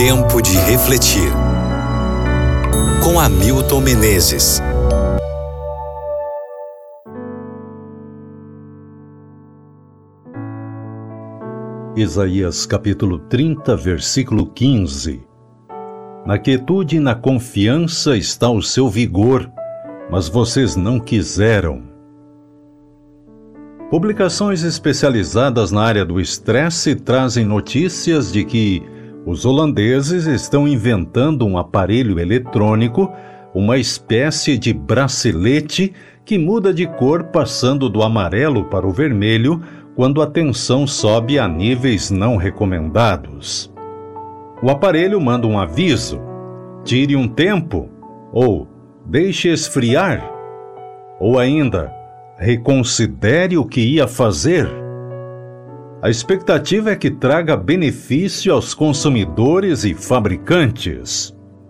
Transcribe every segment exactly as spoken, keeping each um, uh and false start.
Tempo de refletir. Com Hamilton Menezes. Isaías capítulo trinta, versículo quinze. Na quietude e na confiança está o seu vigor, mas vocês não quiseram. Publicações especializadas na área do estresse trazem notícias de que os holandeses estão inventando um aparelho eletrônico, uma espécie de bracelete que muda de cor passando do amarelo para o vermelho quando a tensão sobe a níveis não recomendados. O aparelho manda um aviso: tire um tempo, ou deixe esfriar, ou ainda, reconsidere o que ia fazer. A expectativa é que traga benefício aos consumidores e fabricantes.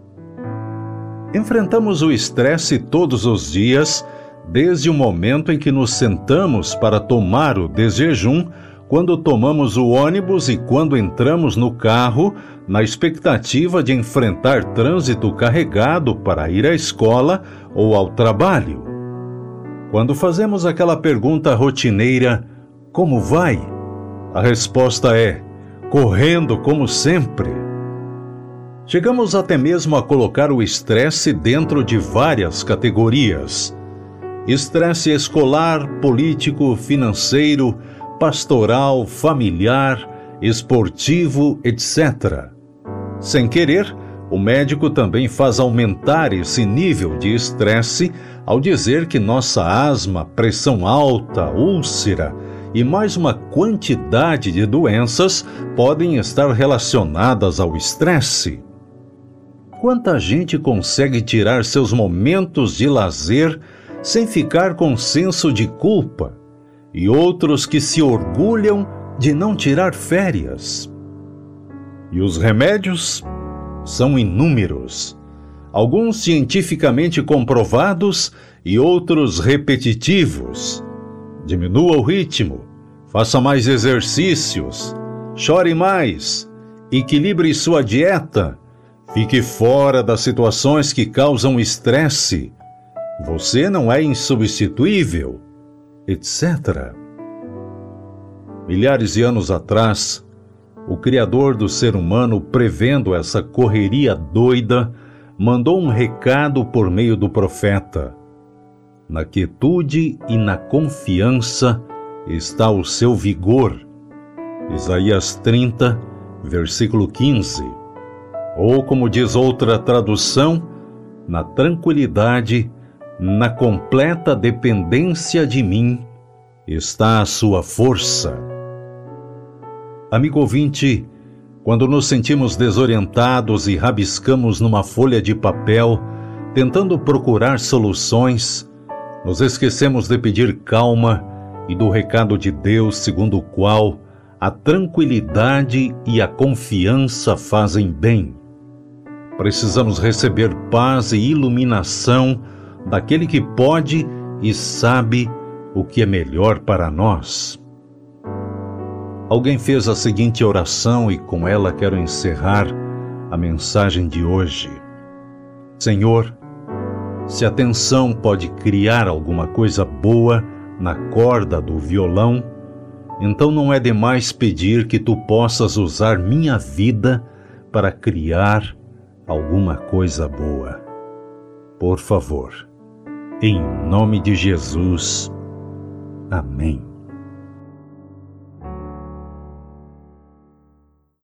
Enfrentamos o estresse todos os dias, desde o momento em que nos sentamos para tomar o desjejum, quando tomamos o ônibus e quando entramos no carro, na expectativa de enfrentar trânsito carregado para ir à escola ou ao trabalho. Quando fazemos aquela pergunta rotineira, como vai? A resposta é, correndo como sempre. Chegamos até mesmo a colocar o estresse dentro de várias categorias. Estresse escolar, político, financeiro, pastoral, familiar, esportivo, etcétera. Sem querer, o médico também faz aumentar esse nível de estresse ao dizer que nossa asma, pressão alta, úlcera e mais uma quantidade de doenças podem estar relacionadas ao estresse. Quanta gente consegue tirar seus momentos de lazer sem ficar com senso de culpa, e outros que se orgulham de não tirar férias. E os remédios são inúmeros, alguns cientificamente comprovados e outros repetitivos. Diminua o ritmo, faça mais exercícios, chore mais, equilibre sua dieta, fique fora das situações que causam estresse. Você não é insubstituível, etcétera. Milhares de anos atrás, o Criador do ser humano, prevendo essa correria doida, mandou um recado por meio do profeta: na quietude e na confiança está o seu vigor. Isaías trinta, versículo quinze. Ou, como diz outra tradução, na tranquilidade, na completa dependência de mim, está a sua força. Amigo ouvinte, quando nos sentimos desorientados e rabiscamos numa folha de papel, tentando procurar soluções, nos esquecemos de pedir calma e do recado de Deus segundo o qual a tranquilidade e a confiança fazem bem. Precisamos receber paz e iluminação daquele que pode e sabe o que é melhor para nós. Alguém fez a seguinte oração e com ela quero encerrar a mensagem de hoje. Senhor, se a tensão pode criar alguma coisa boa na corda do violão, então não é demais pedir que Tu possas usar minha vida para criar alguma coisa boa. Por favor, em nome de Jesus. Amém.